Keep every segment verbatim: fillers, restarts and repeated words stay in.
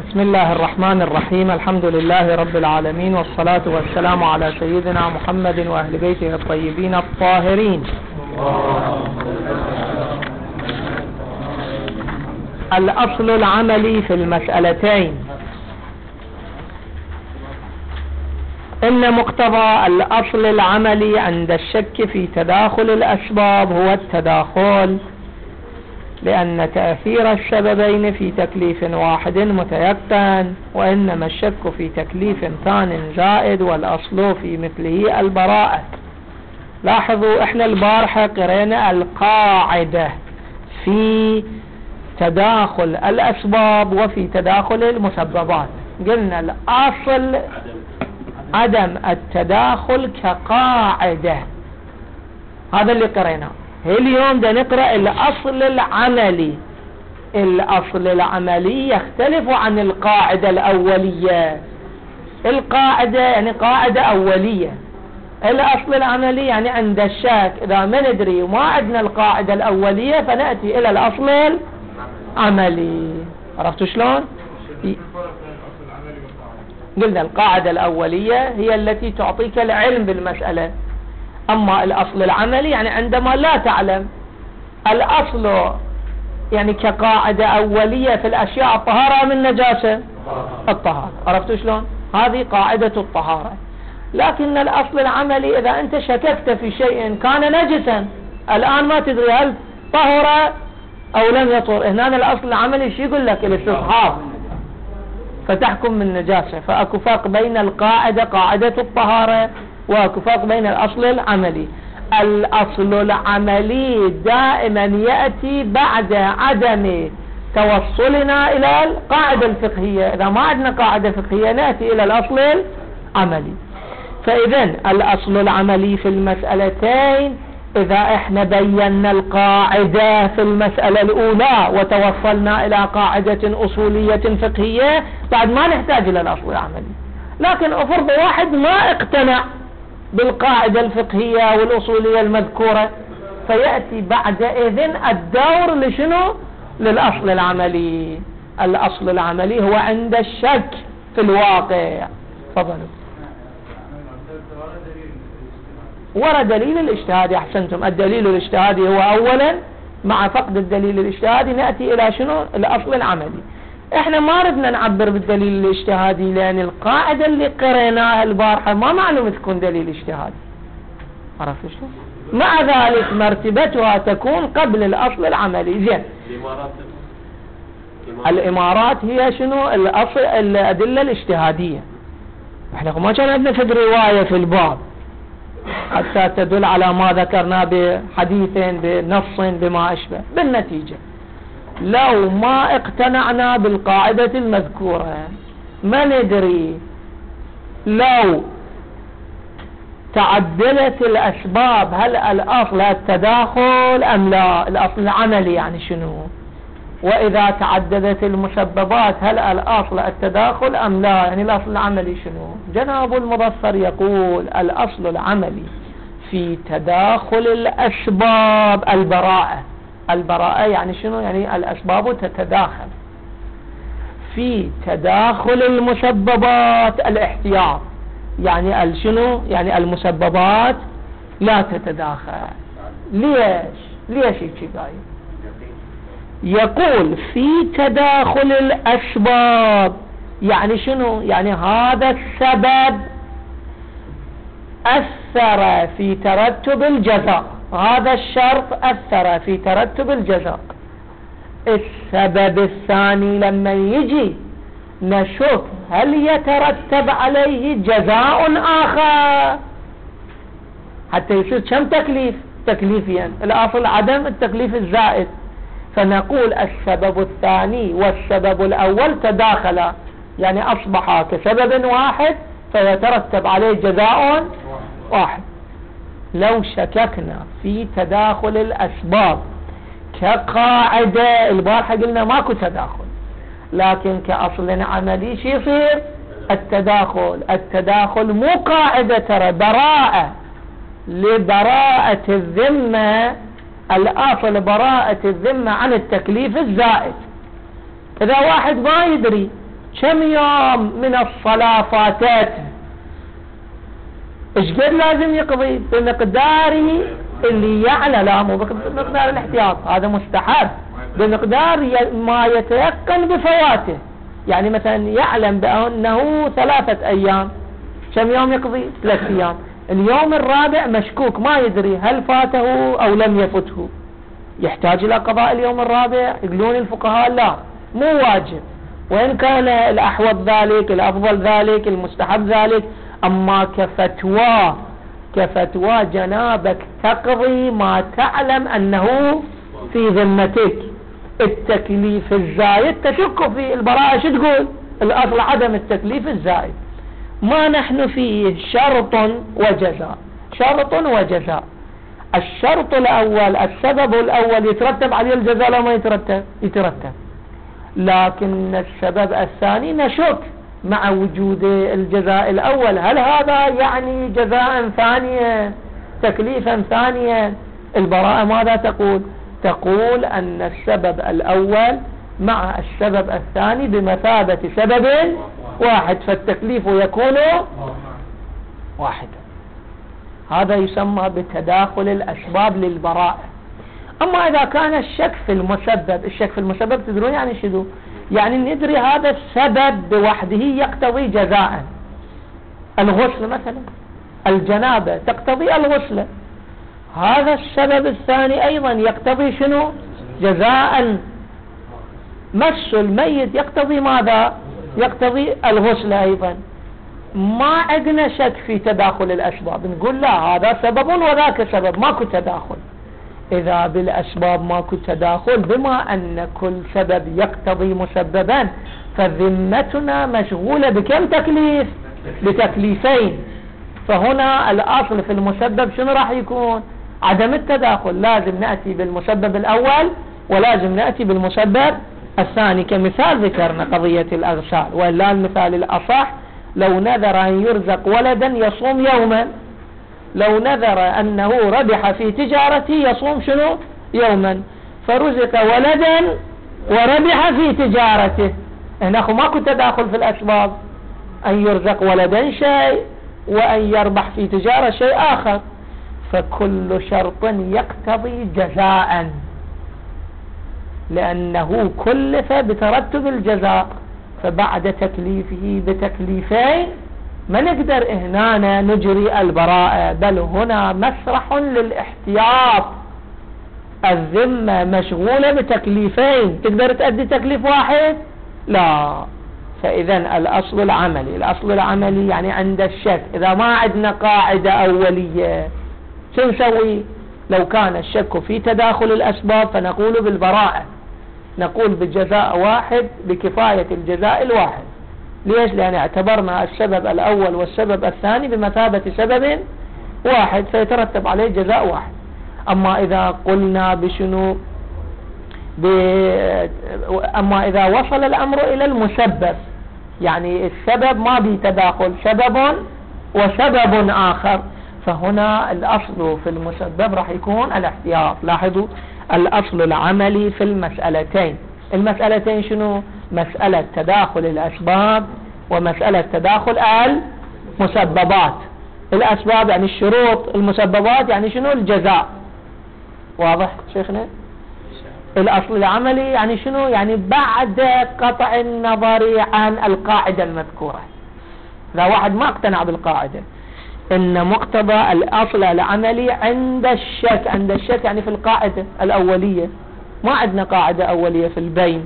بسم الله الرحمن الرحيم. الحمد لله رب العالمين، والصلاة والسلام على سيدنا محمد وأهل بيته الطيبين الطاهرين. الأصل العملي في المسألتين. إن مقتضى الأصل العملي عند الشك في تداخل الأسباب هو التداخل، لأن تأثير السببين في تكليف واحد متيقن، وإنما الشك في تكليف ثان زائد، والأصل في مثله البراءة. لاحظوا احنا البارحة قرينا القاعدة في تداخل الأسباب وفي تداخل المسببات. قلنا الأصل عدم التداخل كقاعدة، هذا اللي قريناه. اليوم دا نقرأ الأصل العملي. الأصل العملي يختلف عن القاعدة الأولية. القاعدة يعني قاعدة أولية، الأصل العملي يعني عند الشك إذا ما ندري وما عندنا القاعدة الأولية فنأتي إلى الأصل العملي. عرفتوا شلون؟ قلنا القاعدة الأولية هي التي تعطيك العلم بالمسألة، أما الأصل العملي يعني عندما لا تعلم. الأصل يعني كقاعدة أولية في الأشياء الطهارة من نجاسة الطهارة. عرفتوا شلون؟ هذه قاعدة الطهارة. لكن الأصل العملي إذا أنت شككت في شيء كان نجسا الآن ما تدري هل طهر أو لم يطهر، هنا الأصل العملي شو يقول لك؟ الاستصحاب، فتحكم من نجاسة. فأكو فرق بين القاعدة قاعدة الطهارة واكو فرق بين الأصل العملي. الأصل العملي دائما يأتي بعد عدم توصلنا إلى القاعدة الفقهية. إذا ما عندنا قاعدة فقهية نأتي إلى الأصل العملي. فإذا الأصل العملي في المسألتين، إذا إحنا بينا القاعدة في المسألة الأولى وتوصلنا إلى قاعدة أصولية فقهية بعد ما نحتاج إلى الأصل العملي. لكن أفرض واحد ما اقتنع بالقاعدة الفقهية والأصولية المذكورة، فيأتي بعد إذن الدور لشنو؟ للأصل العملي. الأصل العملي هو عند الشك في الواقع. تفضلوا. ورد دليل الاجتهادي. أحسنتم، الدليل الاجتهادي هو أولا، مع فقد الدليل الاجتهادي نأتي إلى شنو؟ الأصل العملي. احنا ما ردنا نعبر بالدليل الاجتهادي لأن القاعدة اللي قريناها البارحة ما معلوم تكون دليل اجتهادي. عرفت شلون؟ مع ذلك مرتبتها تكون قبل الأصل العملي. زين، الإمارات الإمارات هي شنو؟ الأصل الأدلة الاجتهادية. احنا ما كان عندنا فد رواية في الباب حتى تدل على ما ذكرنا بحديث بنص بما أشبه. بالنتيجة لو ما اقتنعنا بالقاعدة المذكورة ما ندري لو تعدلت الأسباب هل الأصل التداخل أم لا. الأصل العملي يعني شنو؟ وإذا تعددت المسببات هل الأصل التداخل أم لا، يعني الأصل العملي شنو؟ جناب المظفر يقول الأصل العملي في تداخل الأسباب البراءة. البراءة يعني شنو؟ يعني الأسباب تتداخل. في تداخل المسببات الاحتياط، يعني شنو؟ يعني المسببات لا تتداخل. ليش؟ ليش هيك قايل؟ يقول في تداخل الأسباب يعني شنو؟ يعني هذا السبب أثر في ترتب الجزاء، هذا الشرط أثر في ترتب الجزاء. السبب الثاني لما يجي نشوف هل يترتب عليه جزاء آخر حتى يصير كم تكليف؟ تكليفيا. الأصل عدم التكليف الزائد، فنقول السبب الثاني والسبب الأول تداخلا، يعني أصبحا كسبب واحد فيترتب عليه جزاء واحد. لو شككنا في تداخل الأسباب كقاعدة، البارحة قلنا ماكو تداخل، لكن كأصل عملي شي يصير؟ التداخل. التداخل مو قاعدة، ترى براءة، لبراءة الذمة. الأصل براءة الذمة عن التكليف الزائد. إذا واحد ما يدري كم يوم من الصلاة فاتته، ايش قد لازم يقضي؟ بمقداره اللي يعلى، لا مو بمقدار الاحتياط، هذا مستحب، بمقدار ما يتيقن بفواته. يعني مثلا يعلم بأنه ثلاثة أيام، كم يوم يقضي؟ ثلاثة أيام. اليوم الرابع مشكوك، ما يدري هل فاته أو لم يفته، يحتاج إلى قضاء اليوم الرابع؟ يقولون الفقهاء لا، مو واجب، وإن كان الأحوط ذلك، الأفضل ذلك، المستحب ذلك. أما كفتوى كفتوى جنابك تقضي ما تعلم أنه في ذمتك. التكليف الزايد تشك في البراءة، شو تقول؟ الأصل عدم التكليف الزايد. ما نحن فيه شرط وجزاء، شرط وجزاء. الشرط الأول، السبب الأول يترتب عليه الجزاء لا ما يترتب؟ يترتب. لكن السبب الثاني نشك مع وجود الجزاء الأول، هل هذا يعني جزاء ثانيا، تكليفا ثانيا؟ البراءة ماذا تقول؟ تقول أن السبب الأول مع السبب الثاني بمثابة سبب واحد، فالتكليف يكون واحدا. هذا يسمى بتداخل الأسباب للبراءة. أما إذا كان الشك في المسبب، الشك في المسبب تدرون يعني شنو؟ يعني ندري هذا السبب بوحده يقتضي جزاء. الغسل مثلا، الجنابة تقتضي الغسل، هذا السبب الثاني أيضا يقتضي شنو؟ جزاء. مس الميت يقتضي ماذا؟ يقتضي الغسل أيضا. ما عندنا شك في تداخل الأسباب، نقول لا، هذا سبب وذاك سبب، ماكو تداخل. إذا بالأسباب ماكو تداخل، بما أن كل سبب يقتضي مسببا، فذمتنا مشغولة بكم تكليف؟ بتكليفين. فهنا الأصل في المسبب شنو راح يكون؟ عدم التداخل، لازم نأتي بالمسبب الأول ولازم نأتي بالمسبب الثاني. كمثال ذكرنا قضية الأغسال، وإلا المثال الأصح لو نذر أن يرزق ولدا يصوم يوما، لو نذر أنه ربح في تجارته يصوم شنو؟ يوما، فرزق ولدا وربح في تجارته. هنا أخو ماكو تداخل في الأسباب، أن يرزق ولدا شيء وأن يربح في تجارة شيء آخر، فكل شرط يقتضي جزاء، لأنه كلف بترتب الجزاء. فبعد تكليفه بتكليفين ما نقدر هنا نجري البراءة، بل هنا مسرح للاحتياط. الذمة مشغولة بتكليفين، تقدر تأدي تكليف واحد؟ لا. فإذا الأصل العملي، الأصل العملي يعني عند الشك، إذا ما عندنا قاعدة أولية شو نسوي؟ لو كان الشك في تداخل الأسباب فنقول بالبراءة، نقول بالجزاء واحد بكفاية الجزاء الواحد. ليش؟ لأن اعتبرنا السبب الأول والسبب الثاني بمثابة سبب واحد، فيترتب عليه جزاء واحد. أما إذا قلنا بشنو ب... أما إذا وصل الأمر إلى المسبب، يعني السبب ما بيتداخل، سبب وسبب آخر، فهنا الأصل في المسبب راح يكون الاحتياط. لاحظوا الأصل العملي في المسألتين، المسألتين شنو؟ مسألة تداخل الأسباب ومسألة تداخل المسببات. الأسباب يعني الشروط، المسببات يعني شنو؟ الجزاء. واضح شيخنا؟ الأصل العملي يعني شنو؟ يعني بعد قطع النظر عن القاعدة المذكورة. إذا واحد ما اقتنع بالقاعدة، إن مقتضى الأصل العملي عند الشك، عند الشك يعني في القاعدة الأولية، ما عندنا قاعدة أولية في البين.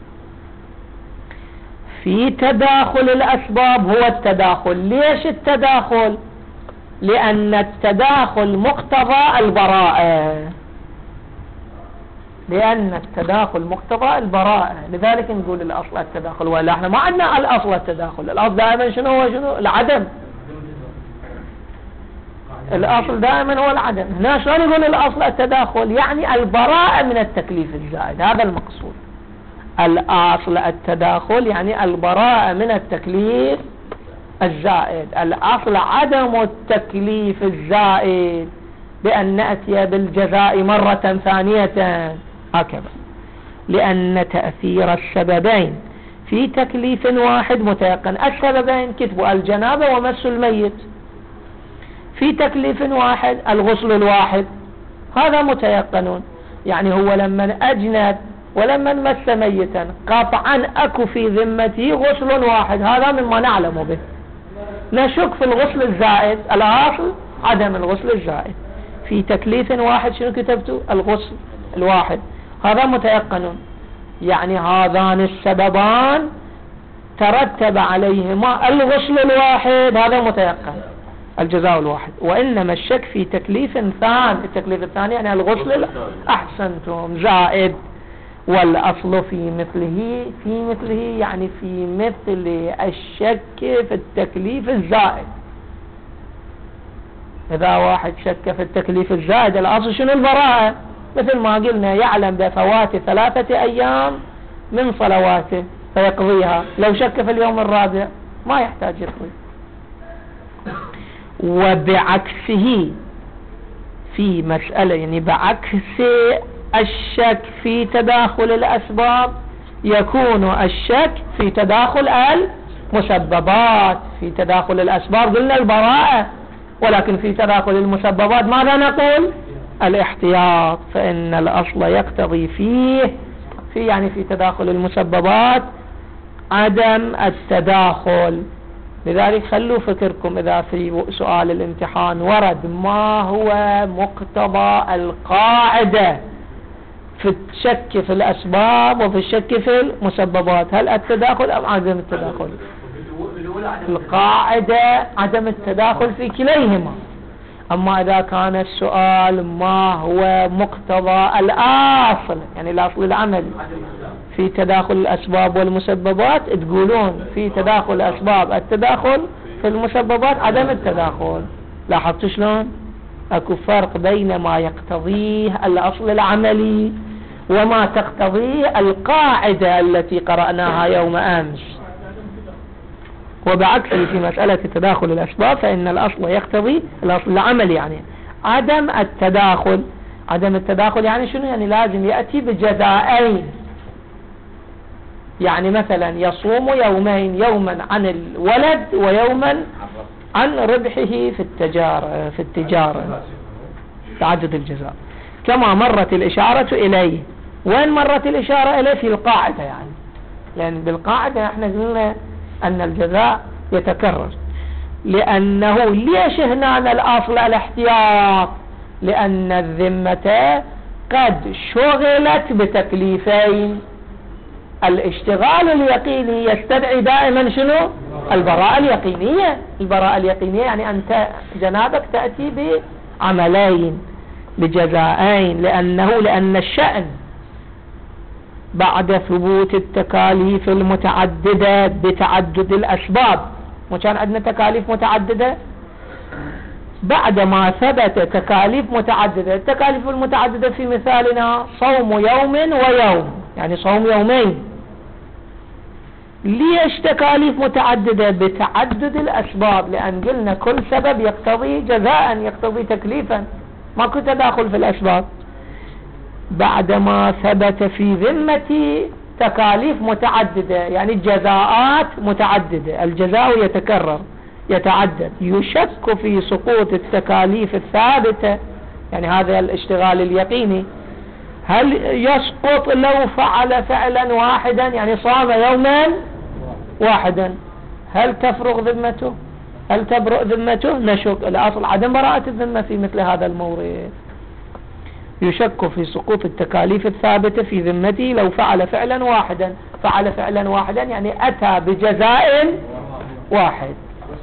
في تداخل الأسباب هو التداخل. ليش التداخل؟ لأن التداخل مقتضى البراءة، لأن التداخل مقتضى البراءة، لذلك نقول الأصل التداخل. ولا احنا ما عندنا الأصل التداخل، الأصل دائما شنو هو؟ شنو؟ العدم. الأصل دائما هو العدم. هنا شلون نقول الأصل التداخل؟ يعني البراءة من التكليف الزائد، هذا المقصود. الأصل التداخل يعني البراءة من التكليف الزائد. الأصل عدم التكليف الزائد، بأن نأتي بالجزاء مرة ثانية هكذا، لأن تأثير السببين في تكليف واحد متيقن. السببين كتبوا الجنابة ومس الميت. في تكليف واحد الغسل الواحد، هذا متيقنون. يعني هو لما أجنب ولما مس ميتا قطعا أكو في ذمته غسل واحد، هذا مما نعلم به. نشك في الغسل الزائد، الأصل عدم الغسل الزائد. في تكليف واحد شنو كتبتوا؟ الغسل الواحد، هذا متيقنون. يعني هذان السببان ترتب عليهما الغسل الواحد، هذا متيقن الجزاء الواحد. وإنما الشك في تكليف ثاني، التكليف الثاني يعني الغسل أحسنتم زائد. والأصل في مثله، في مثله يعني في مثل الشك في التكليف الزائد. إذا واحد شك في التكليف الزائد الأصل شنو؟ البراءة. مثل ما قلنا يعلم بفوات ثلاثة أيام من صلواته فيقضيها، لو شك في اليوم الرابع ما يحتاج يقضي. وبعكسه في مسألة، يعني بعكس الشك في تداخل الأسباب يكون الشك في تداخل المسببات. في تداخل الأسباب قلنا البراءة، ولكن في تداخل المسببات ماذا نقول؟ الاحتياط. فإن الأصل يقتضي فيه في يعني في تداخل المسببات عدم التداخل. لذلك خلوا فكركم إذا في سؤال الامتحان ورد ما هو مقتضى القاعدة في الشك في الأسباب وفي الشك في المسببات، هل التداخل أم عدم التداخل؟ القاعدة عدم التداخل في كليهما. أما إذا كان السؤال ما هو مقتضى الأصل، يعني الأصل العملي في تداخل الأسباب والمسببات، تقولون في تداخل الأسباب التداخل، في المسببات عدم التداخل. لاحظتوا شلون؟ أكو فرق بين ما يقتضيه الأصل العملي وما تقتضيه القاعدة التي قرأناها يوم أمس. وبعكس في مسألة تداخل الأسباب فإن الأصل يقتضي الأصل العملي يعني عدم التداخل. عدم التداخل يعني شنو؟ يعني لازم يأتي بجزائين. يعني مثلا يصوم يومين، يوما عن الولد ويوما عن ربحه في التجارة في التجارة تعدد الجزاء، كما مرت الإشارة إليه. وين مرت الإشارة إليه؟ في القاعدة يعني، لأن بالقاعدة احنا قلنا أن الجزاء يتكرر. لأنه ليش هنا الأصل الاحتياط؟ لأن الذمة قد شغلت بتكليفين. الاشتغال اليقيني يستدعي دائما شنو؟ البراءة اليقينية. البراءة اليقينية يعني أنت جنابك تأتي بعملين بجزائين، لأنه لأن الشأن بعد ثبوت التكاليف المتعددة بتعدد الأسباب، وكان عندنا تكاليف متعددة بعد ما ثبت تكاليف متعددة. التكاليف المتعددة في مثالنا صوم يوم ويوم، يعني صوم يومين. ليش تكاليف متعددة؟ بتعدد الأسباب، لأن قلنا كل سبب يقتضي جزاء، يقتضي تكليفا، ما كنت تداخل في الأسباب. بعدما ثبت في ذمتي تكاليف متعددة، يعني الجزاءات متعددة، الجزاء يتكرر يتعدد، يشك في سقوط التكاليف الثابتة، يعني هذا الاشتغال اليقيني. هل يسقط لو فعل فعلا واحدا، يعني صام يوما واحدا، هل تفرغ ذمته؟ هل تبرئ ذمته؟ نشك. الأصل عدم براءة الذمة في مثل هذا المورد. يشك في سقوط التكاليف الثابتة في ذمته لو فعل فعلا واحدا. فعل فعلا واحدا يعني أتى بجزاء واحد.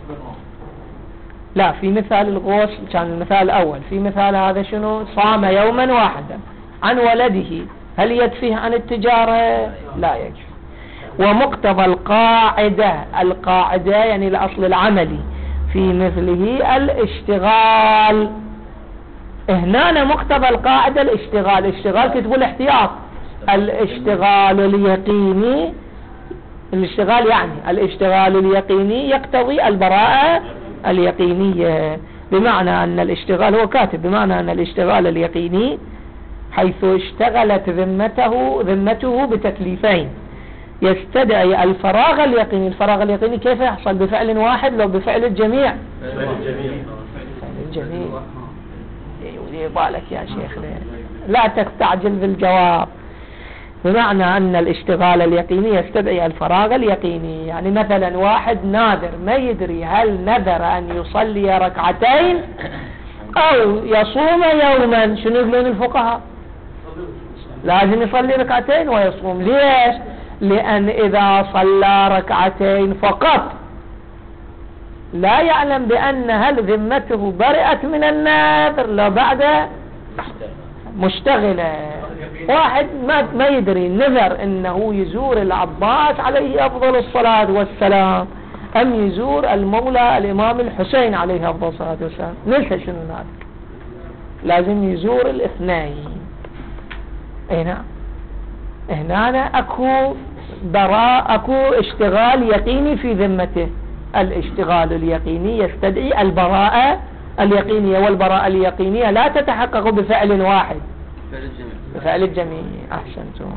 لا، في مثال الغسل كان المثال الأول. في مثال هذا شنو؟ صام يوما واحدا عن ولده، هل يكفيه عن التجارة؟ لا يكفي. ومقتضى القاعدة، القاعدة يعني الأصل العملي في مثله الاشتغال. هنا مقتضى القاعدة الاشتغال. اشتغال كتبوا الاحتياط. الاشتغال اليقيني، الاشتغال يعني الاشتغال اليقيني يقتضي البراءة اليقينية، بمعنى أن الاشتغال هو كاتب بمعنى أن الاشتغال اليقيني حيث اشتغلت ذمته ذمته بتكليفين، يستدعي الفراغ اليقيني. الفراغ اليقيني كيف يحصل؟ بفعل واحد لو بفعل الجميع؟ فعل الجميع. فعل الجميع. يبالك يا شيخ لا تستعجل بالجواب. بمعنى أن الاشتغال اليقيني يستدعي الفراغ اليقيني. يعني مثلا واحد ناذر ما يدري هل نذر أن يصلي ركعتين أو يصوم يوما، شنو يقولون الفقهاء؟ لازم يصلي ركعتين ويصوم. ليش؟ لأن إذا صلى ركعتين فقط لا يعلم بأن هل ذمته برئت من النذر لو بعد مشتغلة. واحد ما, ما يدري نذر انه يزور العباس عليه افضل الصلاة والسلام ام يزور المولى الامام الحسين عليه افضل الصلاة والسلام، ننسى شنو هذا، لازم يزور الاثنين. اي نعم، هنا اكو براء، اكو اشتغال يقيني في ذمته. الاشتغال اليقيني يستدعي البراءة اليقينية، والبراءة اليقينية لا تتحقق بفعل واحد، بفعل الجميع. أحسنتم.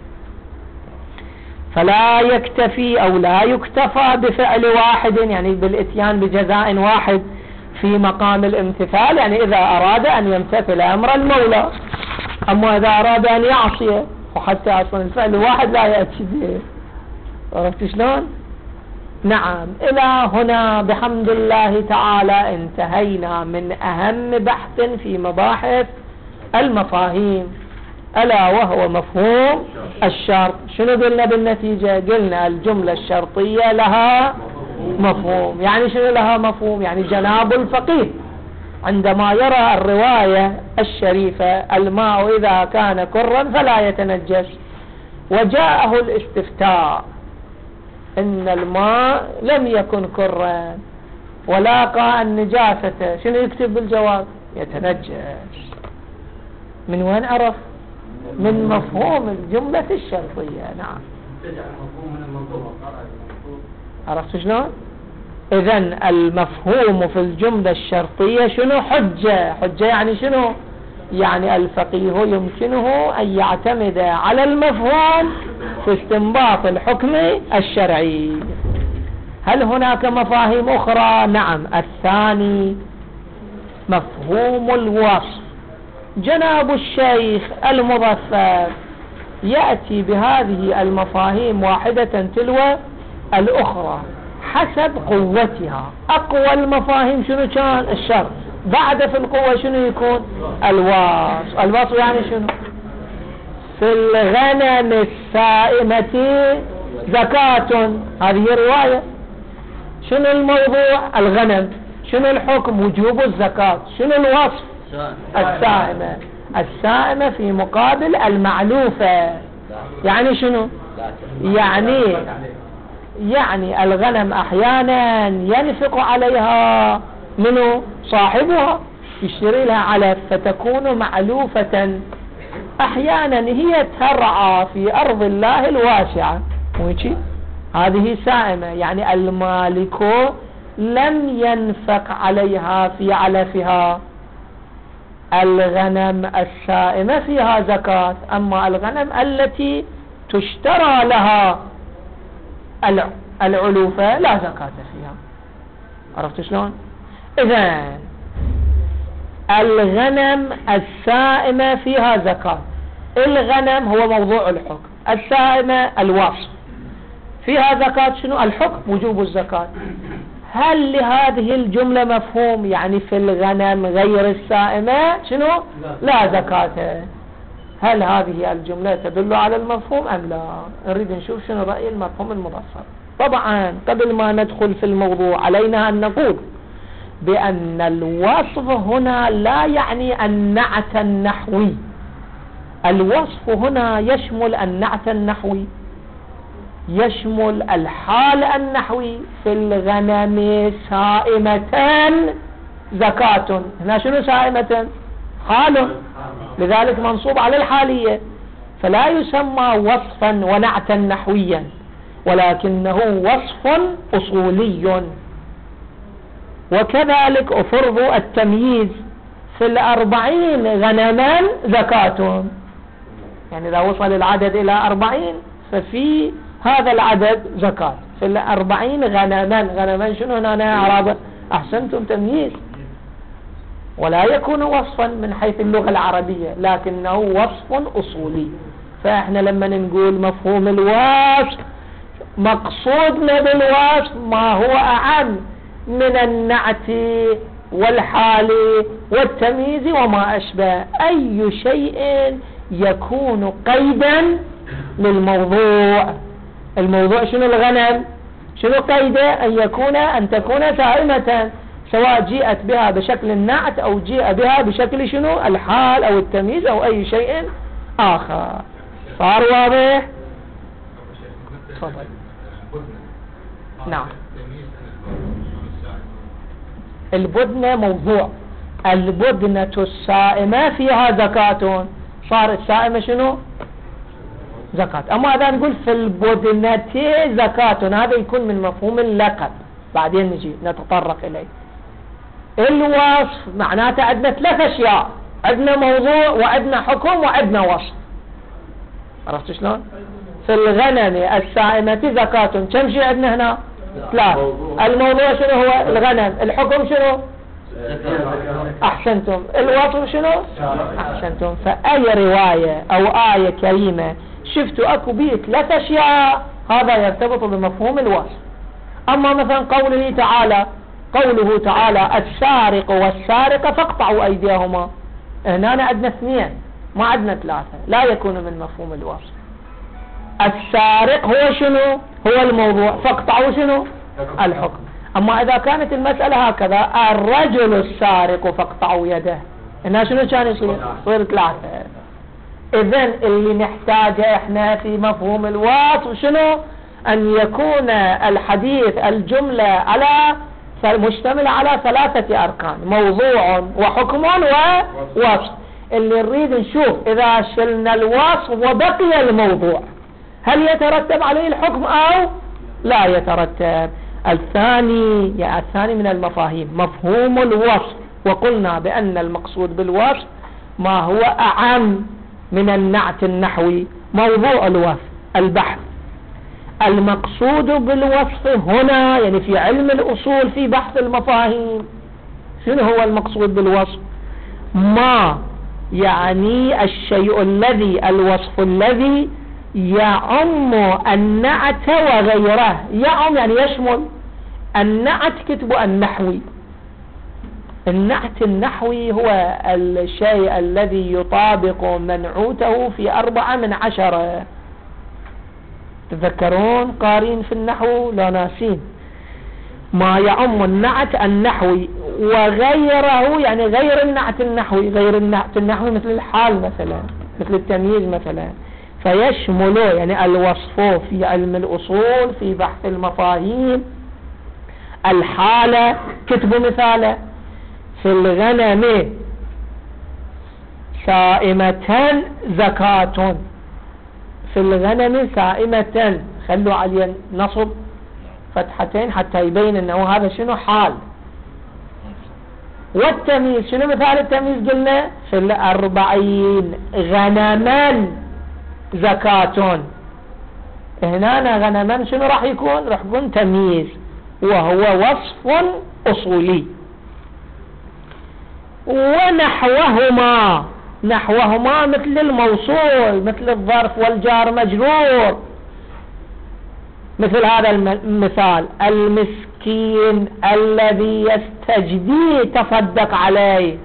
فلا يكتفي أو لا يكتفى بفعل واحد، يعني بالاتيان بجزاء واحد في مقام الامتثال، يعني إذا أراد أن يمتثل أمر المولى. أما إذا أراد أن يعصيه، وحتى أصلا الفعل واحد لا يأتي به. عرفت شلون؟ نعم. إلى هنا بحمد الله تعالى انتهينا من أهم بحث في مباحث المفاهيم، ألا وهو مفهوم الشرط. شنو قلنا بالنتيجة؟ قلنا الجملة الشرطية لها مفهوم. يعني شنو لها مفهوم؟ يعني جناب الفقيه عندما يرى الرواية الشريفة الماء إذا كان كرا فلا يتنجس، وجاءه الاستفتاء إن الماء لم يكن كرا ولاقى النجاسة، شنو يكتب بالجواب؟ يتنجس. من وين عرف؟ من مفهوم الجملة الشرطية. نعم. عرفت شلون؟ إذن المفهوم في الجملة الشرطية شنو؟ حجة. حجة يعني شنو؟ يعني الفقيه يمكنه أن يعتمد على المفهوم في استنباط الحكم الشرعي. هل هناك مفاهيم أخرى؟ نعم. الثاني مفهوم الوصف. جناب الشيخ المظفر يأتي بهذه المفاهيم واحدة تلو الأخرى حسب قوتها. أقوى المفاهيم شنو كان؟ الشرط. بعد في القوة شنو يكون؟ الوصف. الوصف يعني شنو؟ في الغنم السائمة زكاة، هذه رواية. شنو الموضوع؟ الغنم. شنو الحكم؟ وجوب الزكاة. شنو الوصف؟ السائمة. السائمة في مقابل المعلوفة. يعني شنو؟ يعني يعني الغنم أحيانا ينفق عليها منه صاحبها، يشتري لها علف فتكون معلوفة. أحيانا هي ترعى في أرض الله الواسعة، ويجي هذه سائمة، يعني المالك لم ينفق عليها في علفها. الغنم السائمة فيها زكاة، أما الغنم التي تشترى لها العلوفة لا زكاة فيها. عرفت شلون؟ إذن الغنم السائمة فيها زكاة. الغنم هو موضوع الحكم، السائمة الوصف. فيها زكاة شنو؟ الحكم وجوب الزكاة. هل لهذه الجملة مفهوم؟ يعني في الغنم غير السائمة شنو؟ لا زكاة. هل هذه الجملة تدل على المفهوم أم لا؟ نريد نشوف شنو رأي المفهوم المظفر. طبعا قبل ما ندخل في الموضوع علينا أن نقول بأن الوصف هنا لا يعني النعت النحوي. الوصف هنا يشمل النعت النحوي، يشمل الحال النحوي. في الغنم سائمة زكاة. هنا شنو سائمة؟ حال، لذلك منصوب على الحالية، فلا يسمى وصفا ونعتا نحويا، ولكنه وصف أصولي. وكذلك أفرض التمييز. في الأربعين غنما زكاة، يعني إذا وصل العدد إلى أربعين ففي هذا العدد زكاة. في الأربعين غنما، غنما شنو هنا أعرابه؟ أحسنتم، تمييز، ولا يكون وصفا من حيث اللغة العربية، لكنه وصف أصولي. فإحنا لما نقول مفهوم الوصف، مقصودنا بالوصف ما هو أعم من النعت والحال والتمييز وما أشبه، أي شيء يكون قيدا للموضوع. الموضوع شنو؟ الغنم. شنو قيده؟ أن يكون أن تكون سائمة، سواء جيءت بها بشكل النعت أو جيء بها بشكل شنو؟ الحال أو التمييز أو أي شيء آخر. صار واضح؟ تفضل. نعم. البدنة موضوع، البدنة السائمة فيها زكاة، صار السائمة شنو؟ زكاة. أما إذا نقول في البدنة زكاة، هذا يكون من مفهوم اللقب، بعدين نجي نتطرق إليه. الوصف معناته عندنا ثلاث أشياء، عندنا موضوع وعندنا حكم وعندنا وصف. عرفت شلون؟ في الغنم السائمة زكاة، كم شيء عندنا هنا؟ ثلاث. الموضوع شنو هو؟ الغنم. الحكم شنو؟ أحسنتم. الوصف شنو؟ أحسنتم. فأي رواية أو آية كريمة شفتوا أكو بيه ثلاث أشياء، هذا يرتبط بمفهوم الوصف. أما مثلا قوله تعالى قوله تعالى السارق والسارقة فاقطعوا أيديهما، هنا عندنا اثنين ما عندنا ثلاثة، لا يكون من مفهوم الوصف. السارق هو شنو؟ هو الموضوع، فاقطعوا شنو؟ الحكم. أما إذا كانت المسألة هكذا الرجل السارق فاقطعوا يده، هنا شنو كان يصير؟ يصير ثلاثة. إذن اللي نحتاجه إحنا في مفهوم الوصف شنو؟ أن يكون الحديث الجملة على مشتمل على ثلاثة أركان، موضوع وحكم ووصف. اللي نريد نشوف إذا شلنا الوصف وبقي الموضوع هل يترتب عليه الحكم أو لا يترتب. الثاني يعني الثاني من المفاهيم مفهوم الوصف، وقلنا بأن المقصود بالوصف ما هو أعم من النعت النحوي، موضوع الوصف البحث. المقصود بالوصف هنا يعني في علم الأصول في بحث المفاهيم شنو هو المقصود بالوصف؟ ما يعني الشيء الذي الوصف الذي يعم النعت وغيره. يعم يعني يشمل. النعت كتب النحوي، النعت النحوي هو الشيء الذي يطابق منعوته في أربعة من عشرة. تذكرون قارين في النحو لا ناسين. ما يعم النعت النحوي وغيره يعني غير النعت النحوي، غير النعت النحوي مثل الحال مثلا، مثل التمييز مثلا. فيشمل يعني الوصف في علم الأصول في بحث المفاهيم الحالة. كتب مثاله في الغنم سائمة زكاة، في الغنم سائمة، خلوا عليه نصب فتحتين حتى يبين انه هذا شنو حال. والتمييز شنو مثال التمييز؟ قلنا في الأربعين غنما زكاة، هنا غنما شنو راح يكون؟ راح يكون تمييز وهو وصف أصولي. ونحوهما، نحوهما مثل الموصول، مثل الظرف والجار مجرور، مثل هذا المثال المسكين الذي يستجدي تصدق عليه.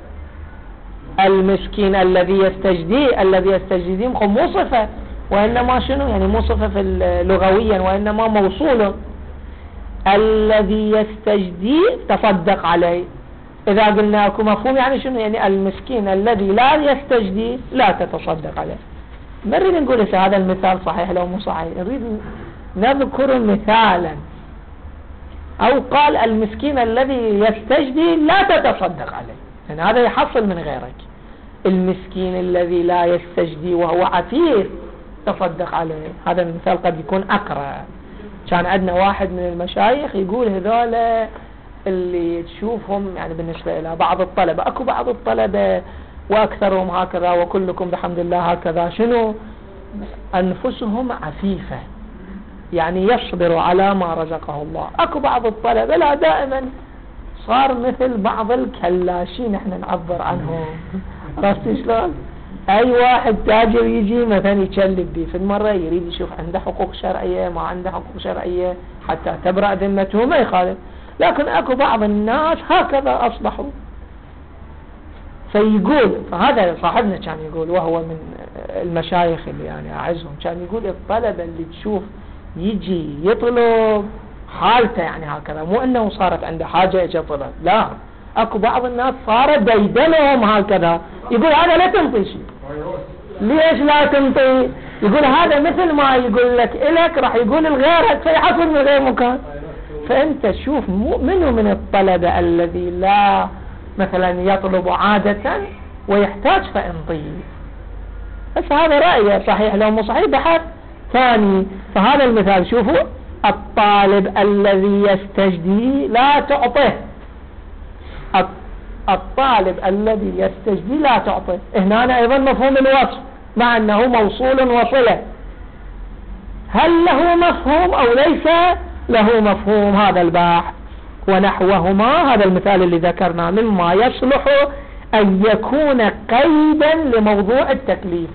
المسكين الذي يستجدي، الذي يستجدي مو صفة وإنما شنو يعني مو صفة في لغويا وإنما موصول. الذي يستجدي تصدق عليه، إذا قلنا لكم مفهوم يعني شنو؟ يعني المسكين الذي لا يستجدي لا تتصدق عليه. ما نريد نقول هذا المثال صحيح لو مو صحيح، نريد نذكر مثالا. أو قال المسكين الذي يستجدي لا تتصدق عليه، يعني هذا يحصل من غيرك. المسكين الذي لا يستجدي وهو عفيف تصدق عليه، هذا المثال قد يكون أقرب. كان عندنا واحد من المشايخ يقول هذول اللي تشوفهم يعني بالنسبة إلى بعض الطلبة، أكو بعض الطلبة وأكثرهم هكذا وكلكم بحمد الله هكذا، شنو؟ أنفسهم عفيفة، يعني يصبر على ما رزقه الله. اكو بعض الطلبة لا دائما صار مثل بعض الكلاشين احنا نعبر عنهم. عرفت شلون؟ اي واحد تاجر يجي مثلا يكلب بي في المرة يريد يشوف عنده حقوق شرعية ما عنده حقوق شرعية حتى تبرأ ذمته ما يخالف. لكن اكو بعض الناس هكذا اصبحوا. فيقول فهذا صاحبنا كان يقول وهو من المشايخ اللي يعني اعزهم كان يقول الطلبة اللي تشوف يجي يطلب حالته يعني هكذا مو انه صارت عنده حاجة يجي طلب لا اكو بعض الناس صارت ديدنهم هكذا يقول هذا لا تنطي شيء. ليش لا تنطي؟ يقول هذا مثل ما يقول لك إلك راح يقول الغيرك فيحصل من غير مكان. فانت شوف منه من الطلبة الذي لا مثلا يطلب عادة ويحتاج فانطيه. بس هذا رأيه صحيح لو مو صحيح بحث ثاني. فهذا المثال شوفوا الطالب الذي يستجدي لا تعطيه. الطالب الذي يستجدي لا تعطيه. هنا أيضا مفهوم الوصف مع أنه موصول وصلة. هل له مفهوم أو ليس له مفهوم؟ هذا الباحث. ونحوهما هذا المثال اللي ذكرناه مما يصلح أن يكون قيدا لموضوع التكليف.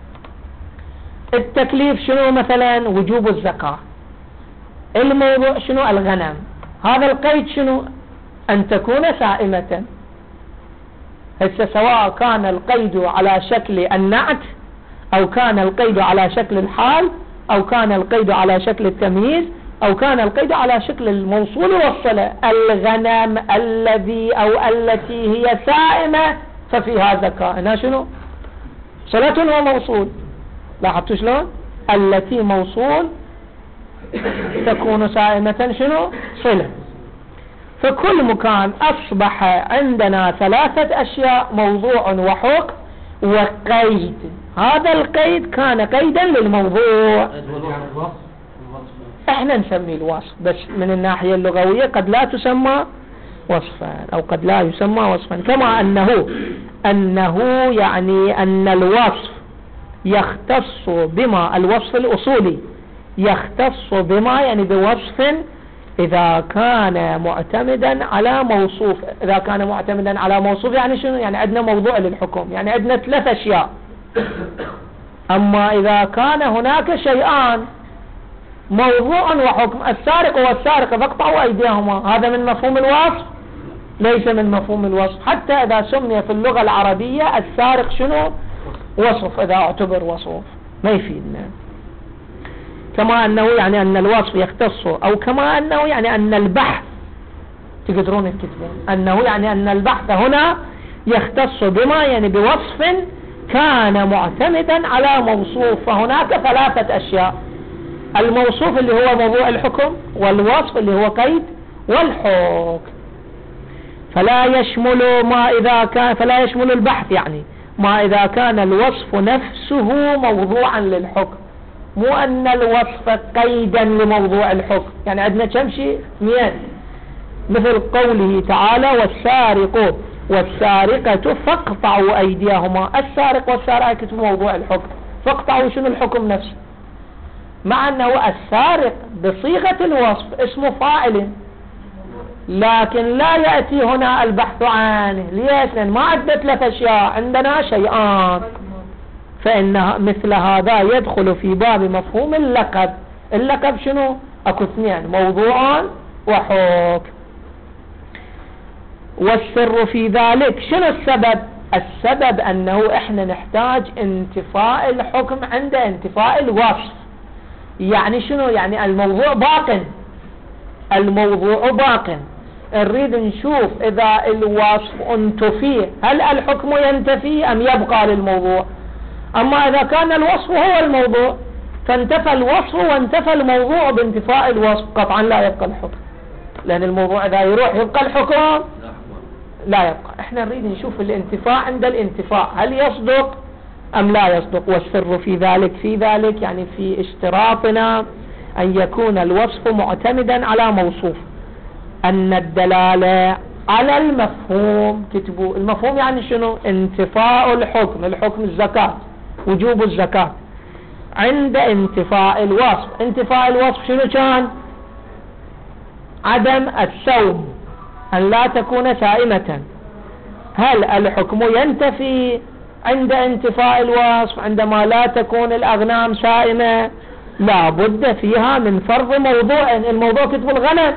التكليف شنو؟ مثلا وجوب الزكاة. الموضوع شنو؟ الغنم. هذا القيد شنو؟ أن تكون سائمة. هسه سواء كان القيد على شكل النعت أو كان القيد على شكل الحال أو كان القيد على شكل التمييز أو كان القيد على شكل الموصول والصلة. الغنم الذي أو التي هي سائمة ففيها زكاة. هنا شنو؟ صلة وموصول. لاحظتوا شلون؟ التي موصول تكون سائمة شنو؟ صلة. فكل مكان أصبح عندنا ثلاثة أشياء موضوع وحكم وقيد. هذا القيد كان قيدا للموضوع احنا نسميه الوصف بس من الناحية اللغوية قد لا تسمى وصفا أو قد لا يسمى وصفا. كما أنه أنه يعني أن الوصف يختص بما الوصف الأصولي يختص بما يعني بوصف إذا كان معتمدا على موصوف. إذا كان معتمدا على موصوف يعني شنو؟ يعني عندنا موضوع للحكم يعني عندنا ثلاث أشياء. أما إذا كان هناك شيئان موضوع وحكم السارق والسارقة فاقطعوا أيديهما هذا من مفهوم الوصف؟ ليس من مفهوم الوصف. حتى إذا سمي في اللغة العربية السارق شنو؟ وصف إذا اعتبر وصف ما يفيدنا. كما أنه يعني أن الوصف يختص أو كما أنه يعني أن البحث تقدرون تكتبون أنه يعني أن البحث هنا يختص بما يعني بوصف كان معتمدا على موصوف. فهناك ثلاثة أشياء: الموصوف اللي هو موضوع الحكم والوصف اللي هو قيد والحكم. فلا يشمل ما إذا كان فلا يشمل البحث يعني ما إذا كان الوصف نفسه موضوعا للحكم مو أن الوصف قيدا لموضوع الحكم. يعني عندنا كم شيء؟ اثنين مثل قوله تعالى والسارق والسارقة فاقطعوا أيديهما. السارق والسارقة موضوع الحكم فاقطعوا شنو؟ الحكم نفسه. مع أنه السارق بصيغة الوصف اسمه فاعل لكن لا يأتي هنا البحث عنه. ليش؟ لأن ما عدت ثلاث أشياء عندنا شيئان. فإن مثل هذا يدخل في باب مفهوم اللقب. اللقب شنو؟ أكو اثنين موضوع وحكم. والسر في ذلك شنو السبب؟ السبب أنه إحنا نحتاج انتفاء الحكم عند انتفاء الوصف. يعني شنو؟ يعني الموضوع باق الموضوع باق نريد نشوف إذا الوصف انتفي هل الحكم ينتفي أم يبقى للموضوع. أما إذا كان الوصف هو الموضوع فانتفى الوصف وانتفى الموضوع بانتفاء الوصف قطعا لا يبقى الحكم. لأن الموضوع إذا يروح يبقى الحكم لا يبقى. احنا نريد نشوف الانتفاع عند الانتفاع هل يصدق أم لا يصدق. والسر في ذلك في ذلك يعني في اشتراطنا أن يكون الوصف معتمدا على موصوف. أن الدلالة على المفهوم كتبوا المفهوم يعني شنو؟ انتفاء الحكم. الحكم الزكاة وجوب الزكاة. عند انتفاء الوصف. انتفاء الوصف شنو كان؟ عدم السوم، أن لا تكون سائمة. هل الحكم ينتفي عند انتفاء الوصف عندما لا تكون الأغنام سائمة؟ لا بد فيها من فرض موضوع. الموضوع كتب الغنم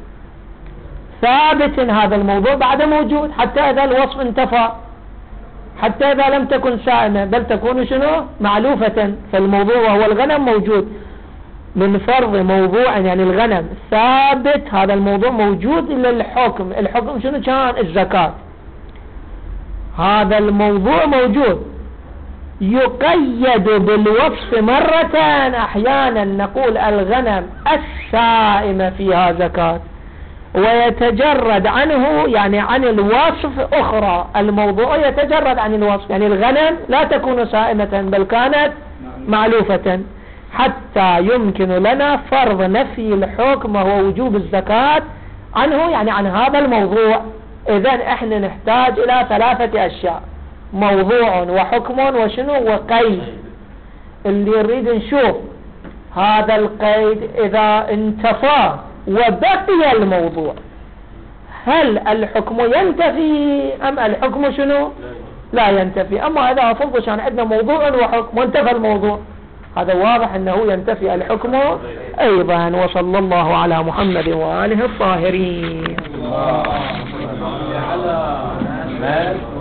ثابت، هذا الموضوع بعد موجود حتى إذا الوصف انتفى، حتى إذا لم تكن سائمة بل تكون شنو؟ معلوفة. فالموضوع وهو الغنم موجود من فرض موضوع، يعني الغنم ثابت، هذا الموضوع موجود للحكم. الحكم شنو كان؟ الزكاة. هذا الموضوع موجود يقيد بالوصف مرة. أحيانا نقول الغنم السائمة فيها زكاة، ويتجرد عنه يعني عن الوصف أخرى. الموضوع يتجرد عن الوصف، يعني الغنم لا تكون سائمة بل كانت معلوفة، حتى يمكن لنا فرض نفي الحكم وهو وجوب الزكاة عنه، يعني عن هذا الموضوع. إذن احنا نحتاج إلى ثلاثة أشياء: موضوع وحكم وشنو وقيد. اللي يريد نشوف هذا القيد إذا انتفى وبقي الموضوع، هل الحكم ينتفي أم الحكم شنو لا ينتفي؟ أما إذا فرض كان عندنا موضوع وحكم وانتفى الموضوع، هذا واضح أنه ينتفي الحكم أيضا. وصلى الله على محمد وآله الطاهرين.